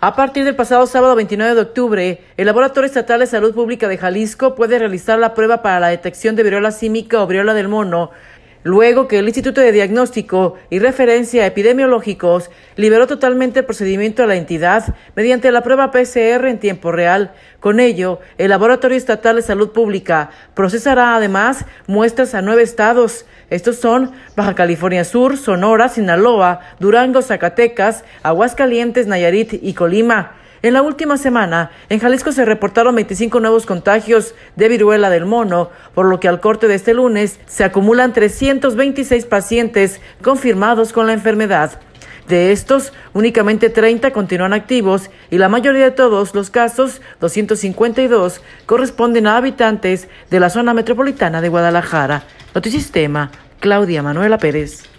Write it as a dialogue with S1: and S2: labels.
S1: A partir del pasado sábado 29 de octubre, el Laboratorio Estatal de Salud Pública de Jalisco puede realizar la prueba para la detección de viruela símica o viruela del mono, luego que el Instituto de Diagnóstico y Referencia Epidemiológicos liberó totalmente el procedimiento a la entidad mediante la prueba PCR en tiempo real. Con ello, el Laboratorio Estatal de Salud Pública procesará además muestras a 9 estados. Estos son Baja California Sur, Sonora, Sinaloa, Durango, Zacatecas, Aguascalientes, Nayarit y Colima. En la última semana, en Jalisco se reportaron 25 nuevos contagios de viruela del mono, por lo que al corte de este lunes se acumulan 326 pacientes confirmados con la enfermedad. De estos, únicamente 30 continúan activos y la mayoría de todos los casos, 252, corresponden a habitantes de la zona metropolitana de Guadalajara. Notisistema, Claudia Manuela Pérez.